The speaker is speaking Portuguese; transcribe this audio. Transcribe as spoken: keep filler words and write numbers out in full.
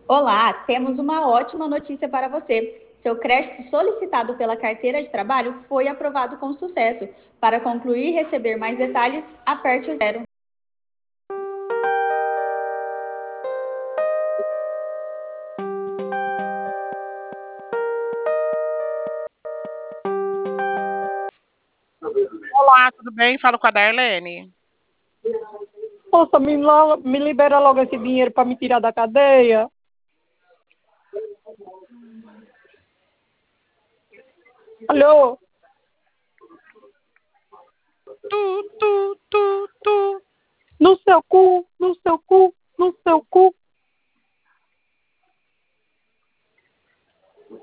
Olá, temos uma ótima notícia para você. Seu crédito solicitado pela carteira de trabalho foi aprovado com sucesso. Para concluir e receber mais detalhes, aperte o zero. Olá, tudo bem? Falo com a Darlene. Moça, me, lo- me libera logo esse dinheiro para me tirar da cadeia. Alô? Tu, tu, tu, tu. No seu cu, no seu cu, no seu cu.